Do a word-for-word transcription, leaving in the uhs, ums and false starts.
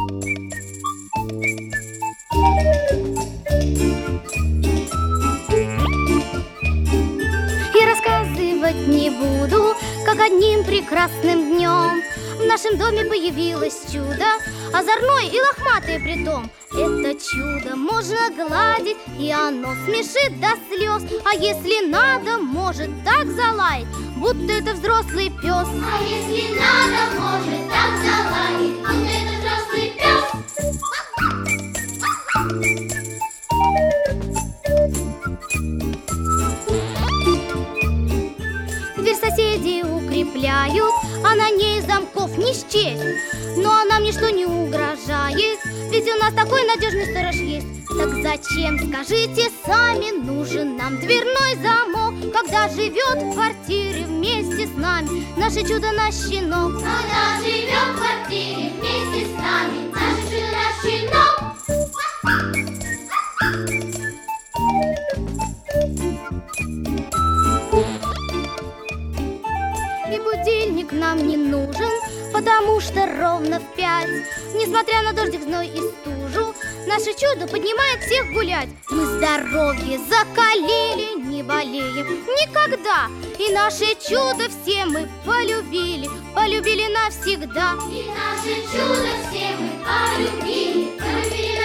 И рассказывать не буду, как одним прекрасным днем в нашем доме появилось чудо, озорное и лохматое притом. Это чудо можно гладить, и оно смешит до слез. А если надо, может так залаять, будто это взрослый пес. А если надо, может так залаять, будто это взрослый пес. Дверь соседи укрепляют, а на ней замков не счесть. Но нам ничто не угрожает, ведь у нас такой надежный сторож есть. Так зачем, скажите сами, нужен нам дверной замок, когда живет в квартире вместе с нами наше чудо, наш щенок? Когда живет в квартире вместе с нами наше чудо, наш щенок. И будильник нам не нужен, потому что ровно в пять, несмотря на дождик, зной и стужу, наше чудо поднимает всех гулять. Мы здоровье закалили, не болеем никогда, и наше чудо все мы полюбили, полюбили навсегда. И наше чудо все мы полюбили, полюбили